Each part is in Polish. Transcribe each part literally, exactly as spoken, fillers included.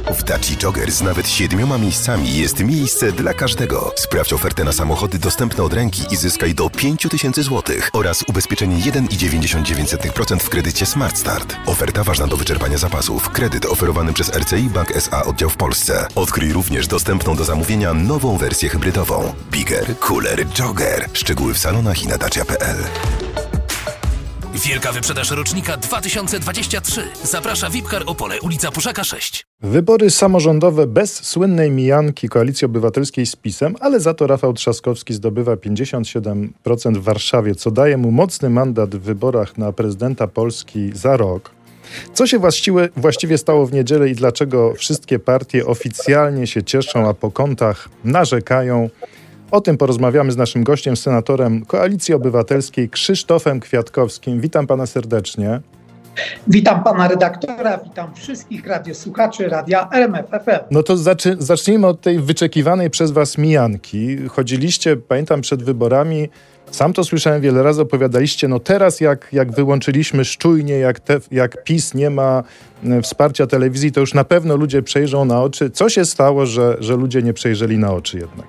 W Dacia Jogger z nawet siedmioma miejscami jest miejsce dla każdego. Sprawdź ofertę na samochody dostępne od ręki i zyskaj do pięć tysięcy złotych oraz ubezpieczenie jeden przecinek dziewięćdziesiąt dziewięć procent w kredycie Smart Start. Oferta ważna do wyczerpania zapasów. Kredyt oferowany przez R C I Bank S A oddział w Polsce. Odkryj również dostępną do zamówienia nową wersję hybrydową. Bigger, Cooler, Jogger. Szczegóły w salonach i na dacia kropka p l. Wielka wyprzedaż rocznika dwa tysiące dwudziesty trzeci. Zaprasza V I P Car Opole, ulica Puszaka sześć. Wybory samorządowe bez słynnej mijanki Koalicji Obywatelskiej z PiS-em, ale za to Rafał Trzaskowski zdobywa pięćdziesiąt siedem procent w Warszawie, co daje mu mocny mandat w wyborach na prezydenta Polski za rok. Co się właściwie, właściwie stało w niedzielę i dlaczego wszystkie partie oficjalnie się cieszą, a po kątach narzekają? O tym porozmawiamy z naszym gościem, senatorem Koalicji Obywatelskiej Krzysztofem Kwiatkowskim. Witam pana serdecznie. Witam pana redaktora, witam wszystkich radiosłuchaczy Radia R M F F M. No to zaczy, zacznijmy od tej wyczekiwanej przez was mijanki. Chodziliście, pamiętam, przed wyborami, sam to słyszałem wiele razy, opowiadaliście, no teraz jak, jak wyłączyliśmy szczujnie, jak, te, jak PiS nie ma wsparcia telewizji, to już na pewno ludzie przejrzą na oczy. Co się stało, że, że ludzie nie przejrzeli na oczy jednak?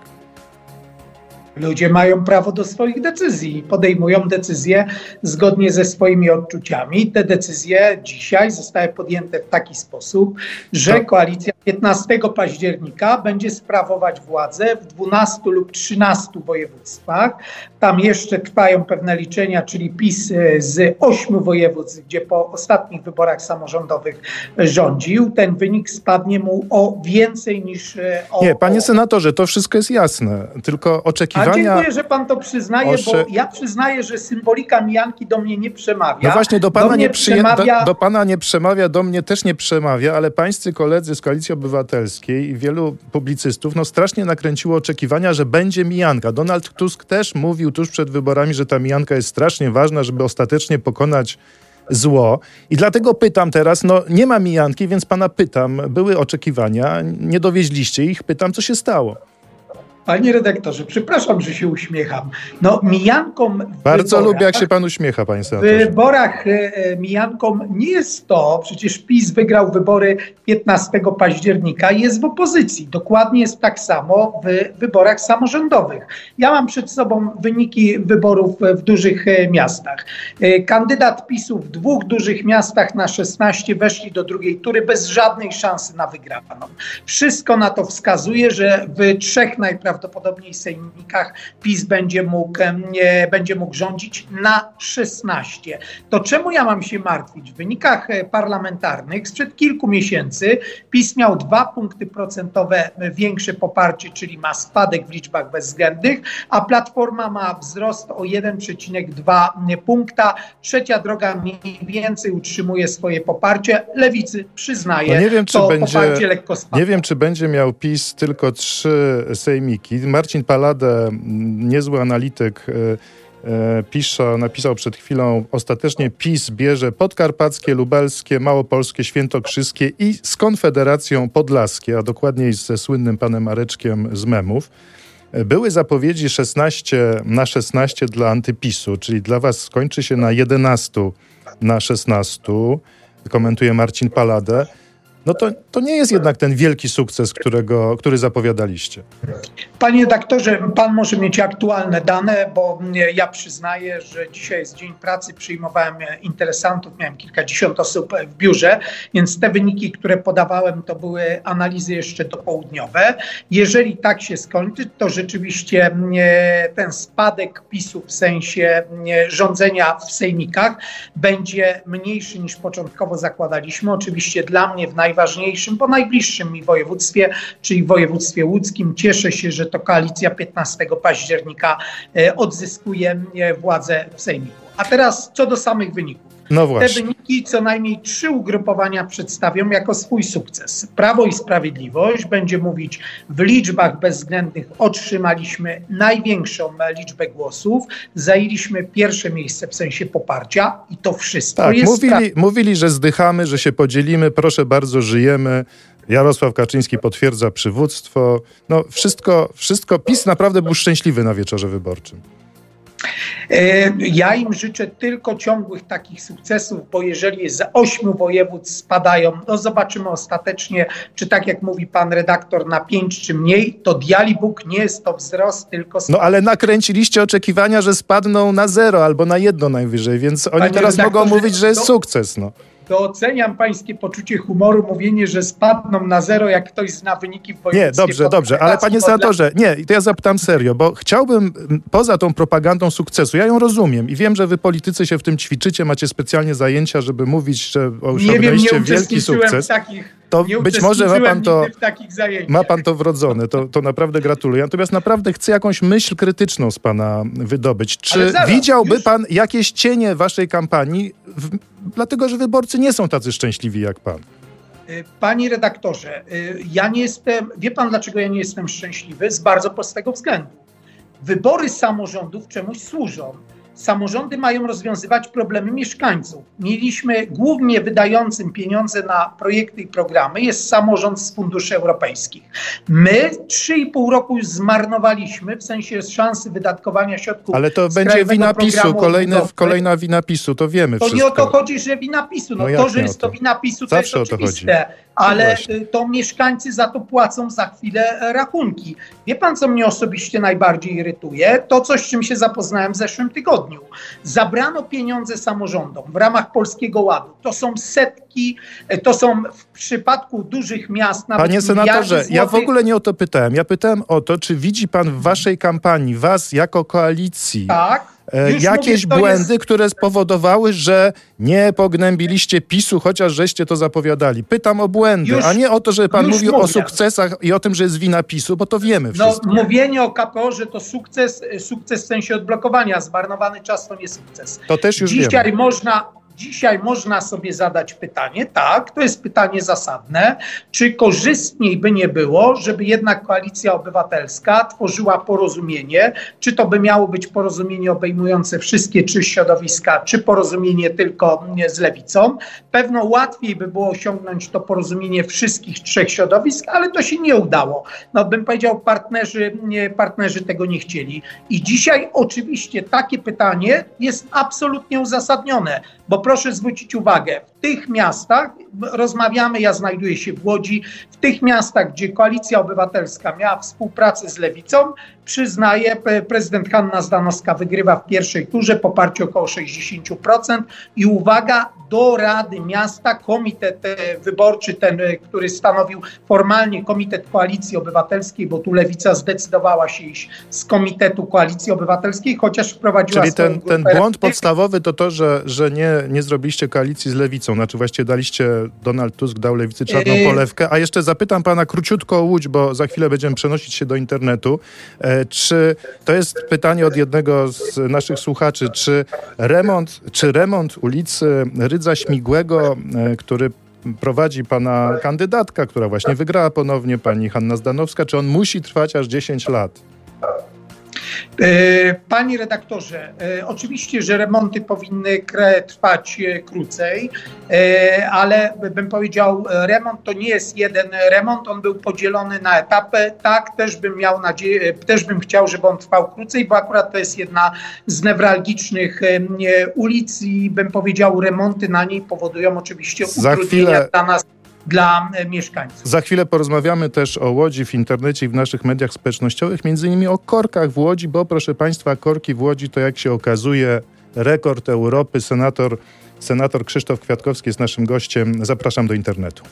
Ludzie mają prawo do swoich decyzji, podejmują decyzje zgodnie ze swoimi odczuciami. Te decyzje dzisiaj zostały podjęte w taki sposób, że koalicja piętnastego października będzie sprawować władzę w dwunastu lub trzynastu województwach. Tam jeszcze trwają pewne liczenia, czyli PiS z ośmiu województw, gdzie po ostatnich wyborach samorządowych rządził. Ten wynik spadnie mu o więcej niż o... Nie, panie senatorze, to wszystko jest jasne, tylko oczekiwania... A dziękuję, że pan to przyznaje, Osze... bo ja przyznaję, że symbolika mijanki do mnie nie przemawia. No właśnie, do pana, do nie, przyje... przemawia... do, do pana nie przemawia, do mnie też nie przemawia, ale pańscy koledzy z Koalicji Obywatelskiej i wielu publicystów no strasznie nakręciło oczekiwania, że będzie mijanka. Donald Tusk też mówił tuż przed wyborami, że ta mijanka jest strasznie ważna, żeby ostatecznie pokonać zło. I dlatego pytam teraz, no nie ma mijanki, więc pana pytam, były oczekiwania, nie dowieźliście ich, pytam, co się stało. Panie redaktorze, przepraszam, że się uśmiecham. No mijanką Bardzo wyborach, lubię, jak się pan uśmiecha, panie w senatorze. wyborach e, mijanką nie jest to, przecież PiS wygrał wybory piętnastego października i jest w opozycji. Dokładnie jest tak samo w wyborach samorządowych. Ja mam przed sobą wyniki wyborów w dużych e, miastach. E, kandydat PiSu w dwóch dużych miastach na szesnaście weszli do drugiej tury bez żadnej szansy na wygraną. Wszystko na to wskazuje, że w trzech najprawdopodobniej prawdopodobniej sejmikach PiS będzie mógł, nie, będzie mógł rządzić na szesnaście. To czemu ja mam się martwić? W wynikach parlamentarnych sprzed kilku miesięcy PiS miał dwa punkty procentowe większe poparcie, czyli ma spadek w liczbach bezwzględnych, a Platforma ma wzrost o jeden przecinek dwa punkta. Trzecia droga mniej więcej utrzymuje swoje poparcie. Lewicy przyznaje, no nie wiem, czy to będzie, poparcie lekko spadło. Nie wiem, czy będzie miał PiS tylko trzy sejmiki. Marcin Palade, niezły analityk, pisze, napisał przed chwilą, ostatecznie PiS bierze podkarpackie, lubelskie, małopolskie, świętokrzyskie i z Konfederacją Podlaskie, a dokładniej ze słynnym panem Mareczkiem z memów. Były zapowiedzi szesnaście na szesnaście dla antypisu, czyli dla was skończy się na jedenaście na szesnaście, komentuje Marcin Palade. No to, to nie jest jednak ten wielki sukces, którego, który zapowiadaliście. Panie redaktorze, pan może mieć aktualne dane, bo ja przyznaję, że dzisiaj jest dzień pracy, przyjmowałem interesantów, miałem kilkadziesiąt osób w biurze, więc te wyniki, które podawałem, to były analizy jeszcze dopołudniowe. Jeżeli tak się skończy, to rzeczywiście ten spadek PiSu w sensie rządzenia w sejmikach będzie mniejszy niż początkowo zakładaliśmy. Oczywiście dla mnie w najważniejszym, bo najbliższym mi województwie, czyli w województwie łódzkim. Cieszę się, że to koalicja piętnastego października odzyskuje władzę w sejmiku. A teraz co do samych wyników. No właśnie. Te wyniki co najmniej trzy ugrupowania przedstawią jako swój sukces. Prawo i Sprawiedliwość będzie mówić, w liczbach bezwzględnych otrzymaliśmy największą liczbę głosów, zajęliśmy pierwsze miejsce w sensie poparcia i to wszystko tak, jest... Mówili, pra- mówili, że zdychamy, że się podzielimy, proszę bardzo, żyjemy. Jarosław Kaczyński potwierdza przywództwo. No wszystko, wszystko, PiS naprawdę był szczęśliwy na wieczorze wyborczym. Ja im życzę tylko ciągłych takich sukcesów, bo jeżeli z ośmiu województw spadają, no zobaczymy ostatecznie, czy tak jak mówi pan redaktor, na pięć czy mniej, to dialibóg nie jest to wzrost, tylko spadek. No ale nakręciliście oczekiwania, że spadną na zero albo na jedno najwyżej, więc oni Panie teraz mogą mówić, że jest to, sukces. No. Doceniam pańskie poczucie humoru, mówienie, że spadną na zero, jak ktoś zna wyniki w województwie. Nie, dobrze, dobrze, ale panie senatorze, nie, to ja zapytam serio, bo chciałbym poza tą propagandą sukcesu, ja ją rozumiem i wiem, że wy politycy się w tym ćwiczycie, macie specjalnie zajęcia, żeby mówić, że osiągnęliście nie wiem, nie wielki sukces. W takich, to nie być może ma pan to, w takich zajęciach. ma pan to wrodzone, to, to naprawdę gratuluję. Natomiast naprawdę chcę jakąś myśl krytyczną z pana wydobyć. Czy zaraz, widziałby już... pan jakieś cienie waszej kampanii, w, dlatego że wyborcy nie są tacy szczęśliwi jak pan? Panie redaktorze, ja nie jestem, wie pan dlaczego ja nie jestem szczęśliwy? Z bardzo prostego względu. Wybory samorządów czemuś służą. Samorządy mają rozwiązywać problemy mieszkańców. Mieliśmy głównie wydającym pieniądze na projekty i programy jest samorząd z funduszy europejskich. My trzy i pół roku już zmarnowaliśmy w sensie szansy wydatkowania środków. Ale to będzie wina PiSu, kolejne, kolejna wina PiSu, to wiemy to wszystko. To nie o to chodzi, że wina PiSu. No, no to, że jest to wina PiSu, to Zawsze jest oczywiste. o to chodzi. Ale no to mieszkańcy za to płacą za chwilę rachunki. Wie pan, co mnie osobiście najbardziej irytuje? To coś, z czym się zapoznałem w zeszłym tygodniu. Zabrano pieniądze samorządom w ramach Polskiego Ładu. To są setki, to są w przypadku dużych miast nawet Panie senatorze, złotych. Ja w ogóle nie o to pytałem. Ja pytałem o to, czy widzi pan w waszej kampanii, was jako koalicji, tak? e, jakieś mówię, błędy, jest... które spowodowały, że nie pognębiliście PiSu, chociaż żeście to zapowiadali. Pytam o błędy, już, a nie o to, że pan mówił mówię. o sukcesach i o tym, że jest wina PiSu, bo to wiemy wszystko. No, mówienie o K P O, że to sukces, sukces w sensie odblokowania, zmarnowany czas to nie sukces. To też już Dzisiaj wiemy. można... Dzisiaj można sobie zadać pytanie, tak, to jest pytanie zasadne, czy korzystniej by nie było, żeby jednak Koalicja Obywatelska tworzyła porozumienie, czy to by miało być porozumienie obejmujące wszystkie trzy środowiska, czy porozumienie tylko z Lewicą. Pewno łatwiej by było osiągnąć to porozumienie wszystkich trzech środowisk, ale to się nie udało. No bym powiedział, partnerzy, partnerzy tego nie chcieli. I dzisiaj oczywiście takie pytanie jest absolutnie uzasadnione, bo proszę zwrócić uwagę, w tych miastach, rozmawiamy, ja znajduję się w Łodzi, w tych miastach, gdzie Koalicja Obywatelska miała współpracę z Lewicą, przyznaję, prezydent Hanna Zdanowska wygrywa w pierwszej turze, poparcie około sześćdziesiąt procent i uwaga, do Rady Miasta komitet wyborczy, ten, który stanowił formalnie Komitet Koalicji Obywatelskiej, bo tu Lewica zdecydowała się iść z Komitetu Koalicji Obywatelskiej, chociaż wprowadziła... Czyli ten, ten błąd podstawowy to to, że, że nie, nie zrobiliście koalicji z Lewicą, znaczy właściwie daliście, Donald Tusk dał Lewicy czarną polewkę, a jeszcze zapytam pana króciutko o Łódź, bo za chwilę będziemy przenosić się do internetu. E, czy to jest pytanie od jednego z naszych słuchaczy, czy remont, czy remont ulicy Rydza Śmigłego, e, który prowadzi pana kandydatka, która właśnie wygrała ponownie, pani Hanna Zdanowska, czy on musi trwać aż dziesięć lat? Panie redaktorze, oczywiście, że remonty powinny trwać krócej, ale bym powiedział, remont to nie jest jeden remont, on był podzielony na etapy. Tak, też bym miał nadzieję, też bym chciał, żeby on trwał krócej, bo akurat to jest jedna z newralgicznych ulic i bym powiedział, remonty na niej powodują oczywiście utrudnienia chwilę... dla nas. Dla mieszkańców. Za chwilę porozmawiamy też o Łodzi w internecie i w naszych mediach społecznościowych, między innymi o korkach w Łodzi, bo proszę państwa, korki w Łodzi to jak się okazuje rekord Europy. Senator, senator Krzysztof Kwiatkowski jest naszym gościem. Zapraszam do internetu.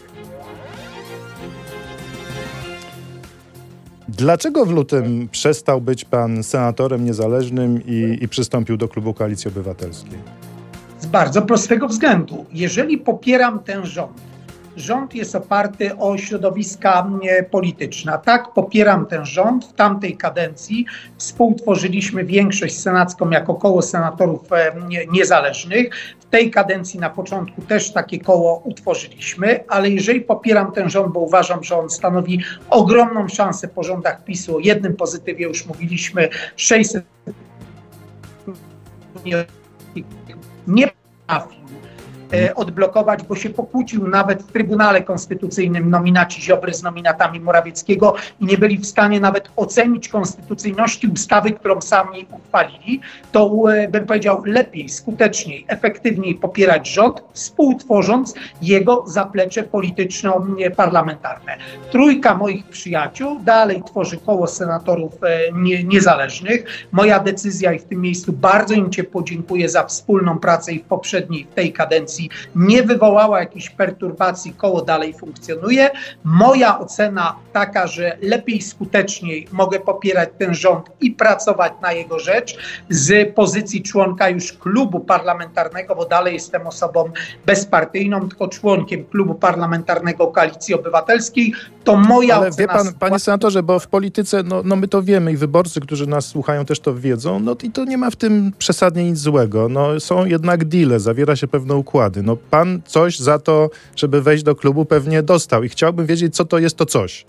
Dlaczego w lutym przestał być pan senatorem niezależnym i, i przystąpił do klubu Koalicji Obywatelskiej? Z bardzo prostego względu. Jeżeli popieram ten rząd, rząd jest oparty o środowiska polityczne. Tak, popieram ten rząd. W tamtej kadencji współtworzyliśmy większość senacką jako koło senatorów niezależnych. W tej kadencji na początku też takie koło utworzyliśmy, ale jeżeli popieram ten rząd, bo uważam, że on stanowi ogromną szansę po rządach PiSu, o jednym pozytywie już mówiliśmy, sześćset nie trafił e, odblokować, bo się pokłócił nawet w Trybunale Konstytucyjnym nominaci Ziobry z nominatami Morawieckiego i nie byli w stanie nawet ocenić konstytucyjności ustawy, którą sami uchwalili, to e, bym powiedział lepiej, skuteczniej, efektywniej popierać rząd, współtworząc jego zaplecze polityczno-parlamentarne. Trójka moich przyjaciół dalej tworzy koło senatorów e, nie, niezależnych. Moja decyzja i w tym miejscu bardzo im ciepło dziękuję za wspólną pracę i w poprzedniej, w tej kadencji nie wywołała jakichś perturbacji, koło dalej funkcjonuje. Moja ocena taka, że lepiej, skuteczniej mogę popierać ten rząd i pracować na jego rzecz z pozycji członka już klubu parlamentarnego, bo dalej jestem osobą bezpartyjną, tylko członkiem klubu parlamentarnego Koalicji Obywatelskiej, to moja Ale ocena... wie pan, panie senatorze, bo w polityce, no, no my to wiemy i wyborcy, którzy nas słuchają, też to wiedzą, no i to nie ma w tym przesadnie nic złego. No są jednak deale, zawiera się pewne układy. No pan coś za to, żeby wejść do klubu, pewnie dostał i chciałbym wiedzieć, co to jest to coś.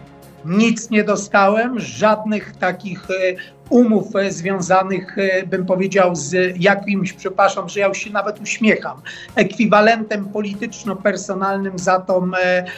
Nic nie dostałem, żadnych takich umów związanych, bym powiedział, z jakimś, przepraszam, że ja już się nawet uśmiecham, ekwiwalentem polityczno-personalnym za tą,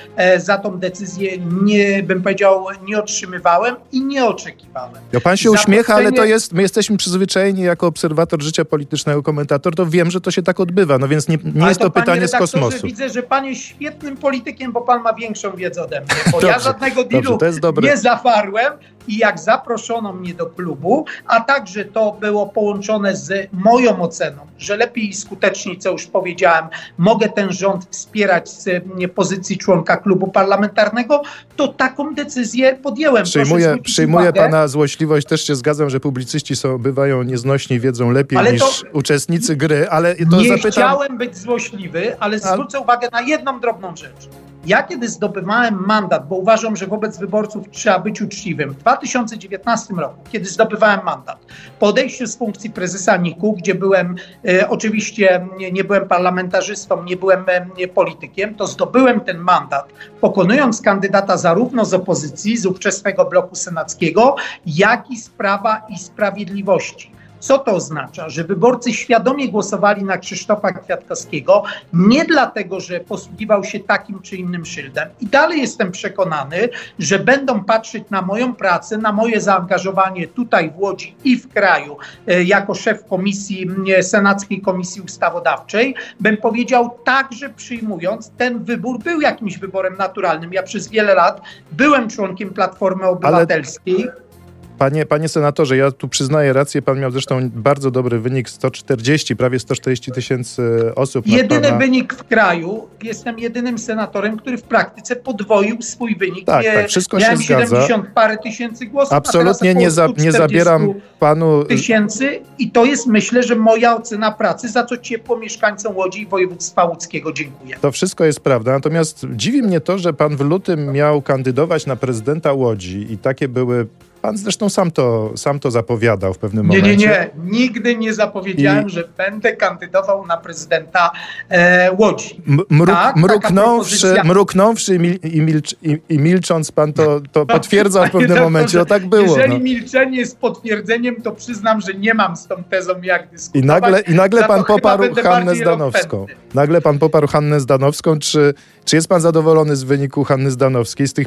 za tą decyzję nie, bym powiedział, nie otrzymywałem i nie oczekiwałem. Ja pan się uśmiecha, ale to jest, my jesteśmy przyzwyczajeni jako obserwator życia politycznego, komentator, to wiem, że to się tak odbywa, no więc nie, nie jest to, to pytanie z kosmosu. Widzę, że pan jest świetnym politykiem, bo pan ma większą wiedzę ode mnie, bo dobrze, ja żadnego dealu nie zawarłem i jak zaproszono mnie do klubu, a także to było połączone z moją oceną, że lepiej i skuteczniej, co już powiedziałem, mogę ten rząd wspierać z pozycji członka klubu parlamentarnego, to taką decyzję podjęłem. Przyjmuję, przyjmuję pana złośliwość, też się zgadzam, że publicyści są, bywają nieznośni, wiedzą lepiej ale niż uczestnicy gry, ale to nie zapytam... chciałem być złośliwy, ale zwrócę ale... uwagę na jedną drobną rzecz. Ja kiedy zdobywałem mandat, bo uważam, że wobec wyborców trzeba być uczciwym, w dwa tysiące dziewiętnastym roku, kiedy zdobywałem mandat, po odejściu z funkcji prezesa N I K-u, gdzie byłem, e, oczywiście nie, nie byłem parlamentarzystą, nie byłem e, politykiem, to zdobyłem ten mandat, pokonując kandydata zarówno z opozycji, z ówczesnego bloku senackiego, jak i z Prawa i Sprawiedliwości. Co to oznacza? Że wyborcy świadomie głosowali na Krzysztofa Kwiatkowskiego nie dlatego, że posługiwał się takim czy innym szyldem. I dalej jestem przekonany, że będą patrzeć na moją pracę, na moje zaangażowanie tutaj w Łodzi i w kraju jako szef komisji, Senackiej Komisji Ustawodawczej. Bym powiedział, także przyjmując, ten wybór był jakimś wyborem naturalnym. Ja przez wiele lat byłem członkiem Platformy Obywatelskiej. Ale... Panie, panie senatorze, ja tu przyznaję rację, pan miał zresztą bardzo dobry wynik, sto czterdzieści, prawie sto czterdzieści tysięcy osób. Jedyny pana... wynik w kraju, jestem jedynym senatorem, który w praktyce podwoił swój wynik. Tak, tak, wszystko się zgadza. siedemdziesiąt parę tysięcy głosów. Absolutnie nie, za, nie zabieram panu... tysięcy i to jest, myślę, że moja ocena pracy, za co ciepło mieszkańcom Łodzi i województwa łódzkiego dziękuję. To wszystko jest prawda, natomiast dziwi mnie to, że pan w lutym miał kandydować na prezydenta Łodzi i takie były... Pan zresztą sam to, sam to zapowiadał w pewnym nie, momencie. Nie, nie, nigdy nie zapowiedziałem, I... że będę kandydował na prezydenta e, Łodzi. Mruk, tak, mruknąwszy, propozycja... mruknąwszy i, mil, i, milcz, i, i milcząc pan to, to potwierdzał w pewnym momencie, że tak było. Jeżeli no. milczenie jest potwierdzeniem, to przyznam, że nie mam z tą tezą jak dyskutować. I nagle, i nagle pan poparł Hannę Zdanowską. Nagle pan poparł Hannę Zdanowską. Czy, czy jest pan zadowolony z wyniku Hanny Zdanowskiej, z tych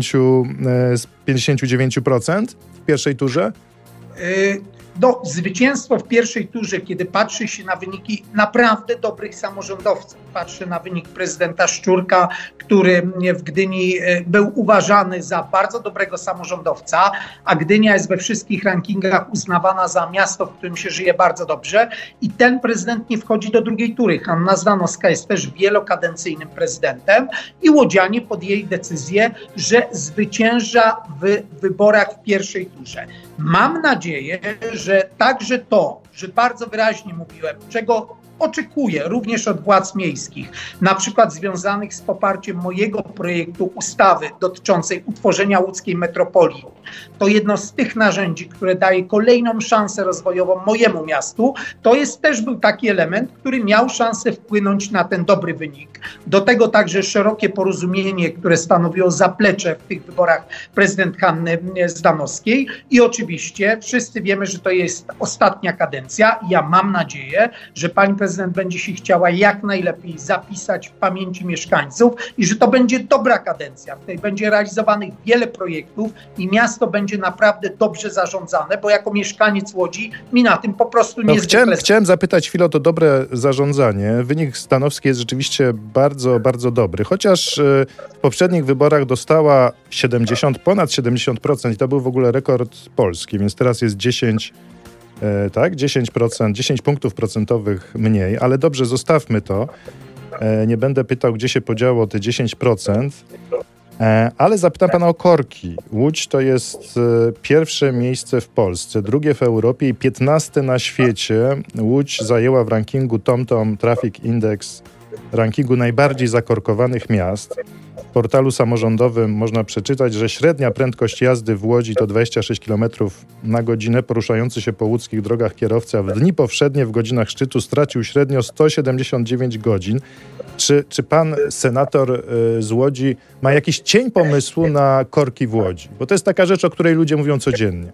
pięćdziesięciu dziewięciu procent w pierwszej turze? Yy, no, zwycięstwo w pierwszej turze, kiedy patrzy się na wyniki naprawdę dobrych samorządowców. Patrzę na wynik prezydenta Szczurka, który w Gdyni był uważany za bardzo dobrego samorządowca, a Gdynia jest we wszystkich rankingach uznawana za miasto, w którym się żyje bardzo dobrze. I ten prezydent nie wchodzi do drugiej tury. Hanna Zdanowska jest też wielokadencyjnym prezydentem i łodzianie podjęli decyzję, że zwycięża w wyborach w pierwszej turze. Mam nadzieję, że także to, że bardzo wyraźnie mówiłem, czego oczekuję również od władz miejskich, na przykład związanych z poparciem mojego projektu ustawy dotyczącej utworzenia łódzkiej metropolii. To jedno z tych narzędzi, które daje kolejną szansę rozwojową mojemu miastu. To jest też był taki element, który miał szansę wpłynąć na ten dobry wynik. Do tego także szerokie porozumienie, które stanowiło zaplecze w tych wyborach prezydent Hanny Zdanowskiej. I oczywiście wszyscy wiemy, że to jest ostatnia kadencja. Ja mam nadzieję, że pani prezydent prezydent będzie się chciała jak najlepiej zapisać w pamięci mieszkańców i że to będzie dobra kadencja, w której będzie realizowanych wiele projektów i miasto będzie naprawdę dobrze zarządzane, bo jako mieszkaniec Łodzi mi na tym po prostu nie no, chciałem, chciałem zapytać chwilę o to dobre zarządzanie. Wynik Stanowski jest rzeczywiście bardzo, bardzo dobry, chociaż w poprzednich wyborach dostała siedemdziesiąt, ponad siedemdziesiąt procent i to był w ogóle rekord Polski, więc teraz jest dziesięć, e, tak, dziesięć procent, dziesięć punktów procentowych mniej, ale dobrze, zostawmy to. E, nie będę pytał, gdzie się podziało te dziesięć procent, e, ale zapytam pana o korki. Łódź to jest e, pierwsze miejsce w Polsce, drugie w Europie i piętnaste na świecie. Łódź zajęła w rankingu TomTom Traffic Index, rankingu najbardziej zakorkowanych miast. W portalu samorządowym można przeczytać, że średnia prędkość jazdy w Łodzi to dwadzieścia sześć kilometrów na godzinę. Poruszający się po łódzkich drogach kierowca w dni powszednie w godzinach szczytu stracił średnio sto siedemdziesiąt dziewięć godzin. Czy, czy pan senator y, z Łodzi ma jakiś cień pomysłu na korki w Łodzi? Bo to jest taka rzecz, o której ludzie mówią codziennie.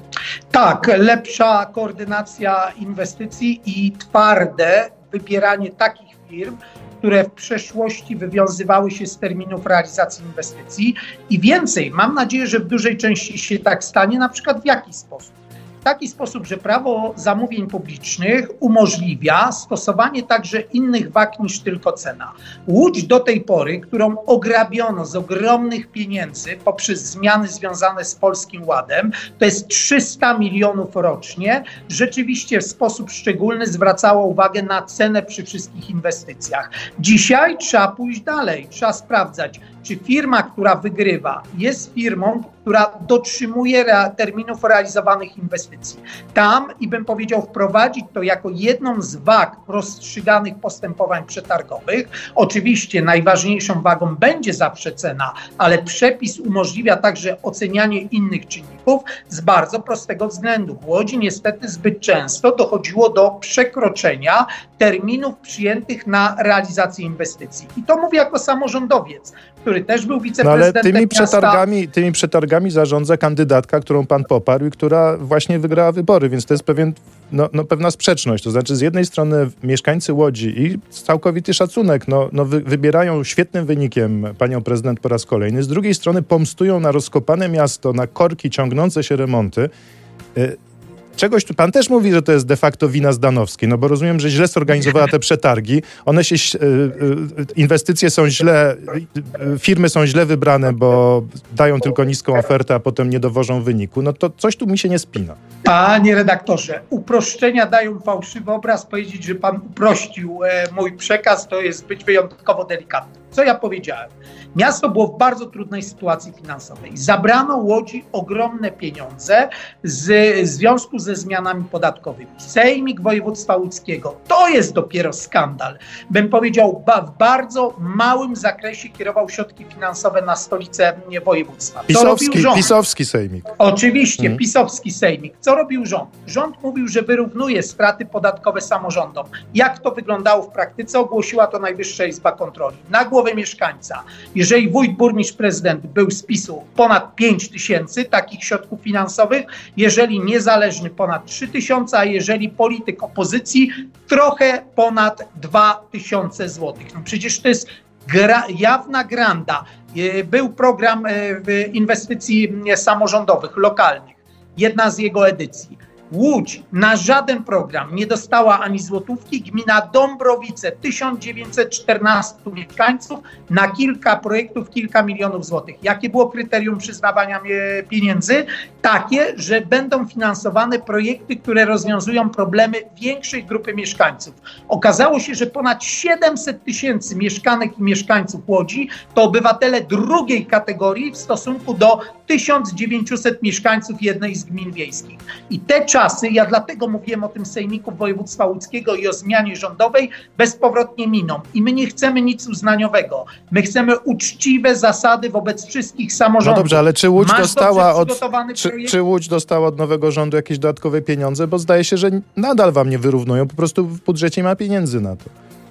Tak, lepsza koordynacja inwestycji i twarde wybieranie takich firm, które w przeszłości wywiązywały się z terminów realizacji inwestycji i więcej, mam nadzieję, że w dużej części się tak stanie, na przykład w jaki sposób? W taki sposób, że prawo zamówień publicznych umożliwia stosowanie także innych wag niż tylko cena. Łódź do tej pory, którą ograbiono z ogromnych pieniędzy poprzez zmiany związane z Polskim Ładem, to jest trzysta milionów rocznie, rzeczywiście w sposób szczególny zwracała uwagę na cenę przy wszystkich inwestycjach. Dzisiaj trzeba pójść dalej, trzeba sprawdzać, czy firma, która wygrywa, jest firmą, która dotrzymuje rea- terminów realizowanych inwestycji. Tam, i bym powiedział, wprowadzić to jako jedną z wag rozstrzyganych postępowań przetargowych. Oczywiście najważniejszą wagą będzie zawsze cena, ale przepis umożliwia także ocenianie innych czynników z bardzo prostego względu. W Łodzi niestety zbyt często dochodziło do przekroczenia terminów przyjętych na realizację inwestycji. I to mówię jako samorządowiec, który też był wiceprezydentem no ale tymi miasta. przetargami, tymi przetargami zarządza kandydatka, którą pan poparł i która właśnie wygrała wybory, więc to jest pewien, no, no, pewna sprzeczność. To znaczy z jednej strony mieszkańcy Łodzi i całkowity szacunek no, no wy, wybierają świetnym wynikiem panią prezydent po raz kolejny, z drugiej strony pomstują na rozkopane miasto, na korki, ciągnące się remonty. Y- Czegoś tu pan też mówi, że to jest de facto wina Zdanowskiej, no bo rozumiem, że źle zorganizowała te przetargi. One się, y, y, inwestycje są źle, y, firmy są źle wybrane, bo dają tylko niską ofertę, a potem nie dowożą wyniku. No to coś tu mi się nie spina. Panie redaktorze, uproszczenia dają fałszywy obraz. Powiedzieć, że pan uprościł e, mój przekaz, to jest być wyjątkowo delikatny. Co ja powiedziałem? Miasto było w bardzo trudnej sytuacji finansowej. Zabrano Łodzi ogromne pieniądze z, w związku ze zmianami podatkowymi. Sejmik Województwa Łódzkiego, to jest dopiero skandal. Bym powiedział, ba, w bardzo małym zakresie kierował środki finansowe na stolicę województwa. Co Pisowski, robił rząd? pisowski sejmik. Oczywiście, hmm. pisowski sejmik. Co robił rząd? Rząd mówił, że wyrównuje straty podatkowe samorządom. Jak to wyglądało w praktyce? Ogłosiła to Najwyższa Izba Kontroli. Na głowę mieszkańca. Jeżeli wójt, burmistrz, prezydent był z PiSu ponad pięć tysięcy takich środków finansowych, jeżeli niezależny ponad trzy tysiące, a jeżeli polityk opozycji trochę ponad dwa tysiące złotych. No przecież to jest gra, jawna granda. Był program inwestycji samorządowych, lokalnych. Jedna z jego edycji. Łódź na żaden program nie dostała ani złotówki. Gmina Dąbrowice, tysiąc dziewięćset czternastu mieszkańców, na kilka projektów, kilka milionów złotych. Jakie było kryterium przyznawania pieniędzy? Takie, że będą finansowane projekty, które rozwiązują problemy większej grupy mieszkańców. Okazało się, że ponad siedemset tysięcy mieszkanek i mieszkańców Łodzi to obywatele drugiej kategorii w stosunku do tysiąc dziewięćset mieszkańców jednej z gmin wiejskich. I te czasy, ja dlatego mówiłem o tym sejmiku województwa łódzkiego i o zmianie rządowej, bezpowrotnie miną. I my nie chcemy nic uznaniowego. My chcemy uczciwe zasady wobec wszystkich samorządów. No dobrze, ale czy Łódź Masz dostała od, czy, czy Łódź dostała od nowego rządu jakieś dodatkowe pieniądze? Bo zdaje się, że nadal wam nie wyrównują. Po prostu w budżecie nie ma pieniędzy na to.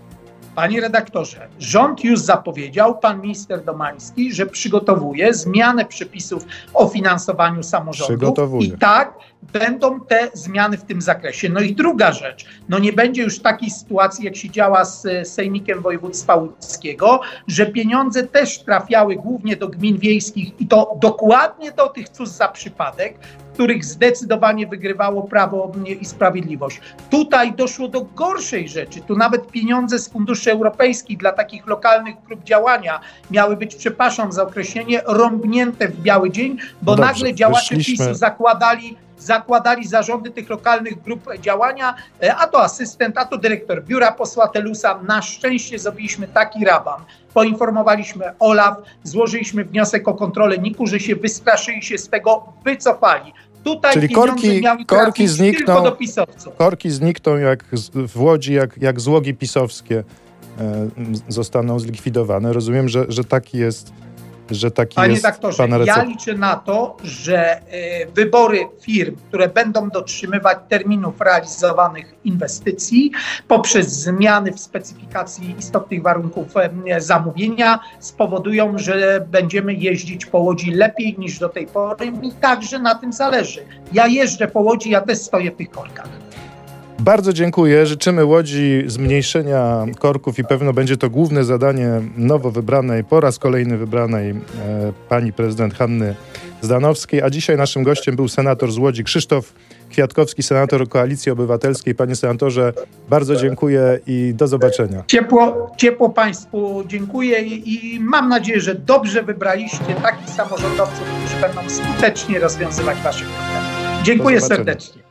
Panie redaktorze, rząd już zapowiedział, pan minister Domański, że przygotowuje zmianę przepisów o finansowaniu samorządów. Przygotowuje. I tak, będą te zmiany w tym zakresie. No i druga rzecz, no nie będzie już takiej sytuacji, jak się działa z Sejmikiem Województwa Łódzkiego, że pieniądze też trafiały głównie do gmin wiejskich i to dokładnie do tych cóż za przypadek, w których zdecydowanie wygrywało Prawo i Sprawiedliwość. Tutaj doszło do gorszej rzeczy. Tu nawet pieniądze z funduszy europejskich dla takich lokalnych grup działania miały być, przepraszam za określenie, rąbnięte w biały dzień, bo Dobrze, nagle działacze wyszliśmy... PiSu zakładali zakładali zarządy tych lokalnych grup działania, a to asystent, a to dyrektor biura posła Telusa. Na szczęście zrobiliśmy taki raban. Poinformowaliśmy OLAF, złożyliśmy wniosek o kontrolę N I K-u, że się wystraszyli, się z tego wycofali. Tutaj Czyli pieniądze korki, miały korki trafić znikną, tylko do pisowców. Korki znikną jak z, w Łodzi, jak, jak złogi pisowskie e, zostaną zlikwidowane. Rozumiem, że, że taki jest że taki Panie jest redaktorze, pana recept. ja liczę na to, że y, wybory firm, które będą dotrzymywać terminów realizowanych inwestycji poprzez zmiany w specyfikacji istotnych warunków y, zamówienia spowodują, że będziemy jeździć po Łodzi lepiej niż do tej pory. Mi także na tym zależy. Ja jeżdżę po Łodzi, ja też stoję w tych korkach. Bardzo dziękuję. Życzymy Łodzi zmniejszenia korków i pewno będzie to główne zadanie nowo wybranej, po raz kolejny wybranej e, pani prezydent Hanny Zdanowskiej. A dzisiaj naszym gościem był senator z Łodzi Krzysztof Kwiatkowski, senator Koalicji Obywatelskiej. Panie senatorze, bardzo dziękuję i do zobaczenia. Ciepło, ciepło Państwu dziękuję i, i mam nadzieję, że dobrze wybraliście takich samorządowców, którzy będą skutecznie rozwiązywać Wasze problemy. Dziękuję serdecznie.